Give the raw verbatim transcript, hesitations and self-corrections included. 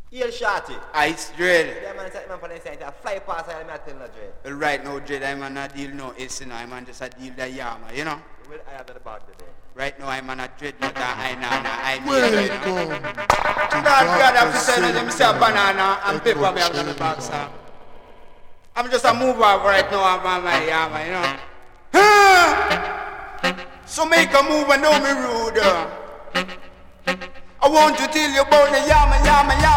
Heel shorty. Ice dread. Yeah, man, man for the side, fly past I am telling the dread. Well, right now, dread, I'm on a deal no it's you know, I'm on just a deal the yama, you know? Well, I have the bag today. Right now, I'm on a dread, not a I know, I Welcome to God, God, I'm Doctor saying them say banana and paper me have on the back, sir. I'm just a move off right now, I'm on my yama, you know? Huh? So make a move and know me rude. I want to tell you about the yama, yama, yama.